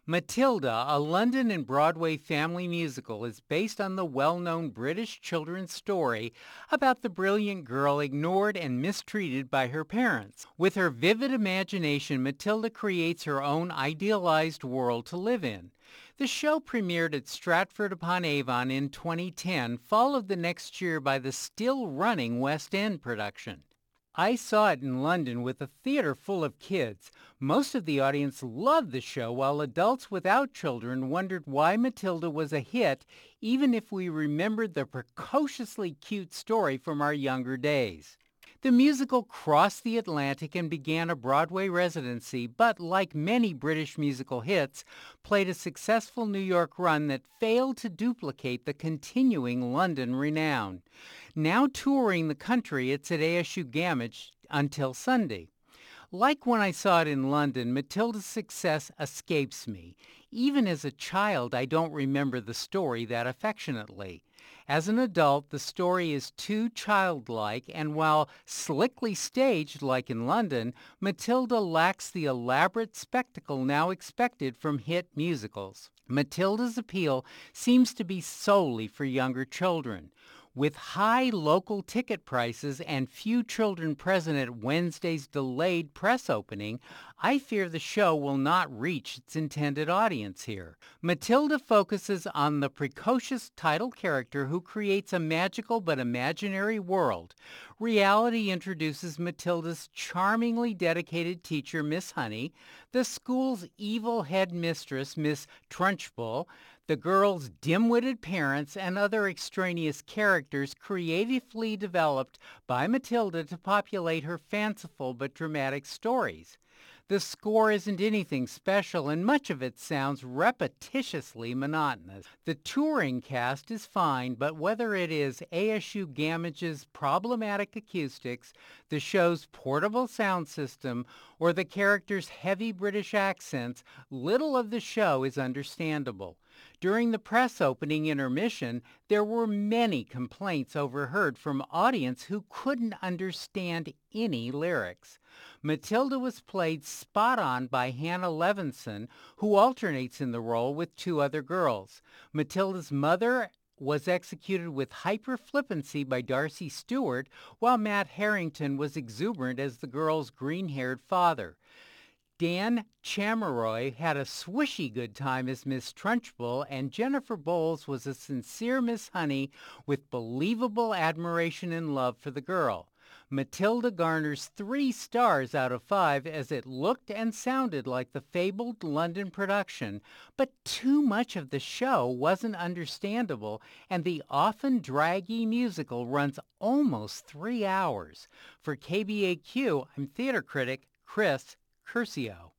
Matilda, a London and Broadway family musical, is based on the well-known British children's story about the brilliant girl ignored and mistreated by her parents. With her vivid imagination, Matilda creates her own idealized world to live in. The show premiered at Stratford-upon-Avon in 2010, followed the next year by the still-running West End production. I saw it in London with a theater full of kids. Most of the audience loved the show, while adults without children wondered why Matilda was a hit, even if we remembered the precociously cute story from our younger days. The musical crossed the Atlantic and began a Broadway residency, but like many British musical hits, played a successful New York run that failed to duplicate the continuing London renown. Now touring the country, it's at ASU Gamage until Sunday. Like when I saw it in London, Matilda's success escapes me. Even as a child, I don't remember the story that affectionately. As an adult, the story is too childlike, and while slickly staged like in London, Matilda lacks the elaborate spectacle now expected from hit musicals. Matilda's appeal seems to be solely for younger children. With high local ticket prices and few children present at Wednesday's delayed press opening, I fear the show will not reach its intended audience here. Matilda focuses on the precocious title character who creates a magical but imaginary world. Reality introduces Matilda's charmingly dedicated teacher, Miss Honey, the school's evil headmistress, Miss Trunchbull, the girls' dim-witted parents, and other extraneous characters creatively developed by Matilda to populate her fanciful but dramatic stories. The score isn't anything special, and much of it sounds repetitiously monotonous. The touring cast is fine, but whether it is ASU Gamage's problematic acoustics, the show's portable sound system, or the characters' heavy British accents, little of the show is understandable. During the press opening intermission, there were many complaints overheard from audience who couldn't understand any lyrics. Matilda was played spot on by Hannah Levinson, who alternates in the role with two other girls. Matilda's mother was executed with hyper flippancy by Darcy Stewart, while Matt Harrington was exuberant as the girl's green-haired father. Dan Chameroy had a swishy good time as Miss Trunchbull, and Jennifer Bowles was a sincere Miss Honey with believable admiration and love for the girl. Matilda garners 3 stars out of 5 as it looked and sounded like the fabled London production, but too much of the show wasn't understandable, and the often draggy musical runs almost 3 hours. For KBAQ, I'm theater critic Chris Curcio.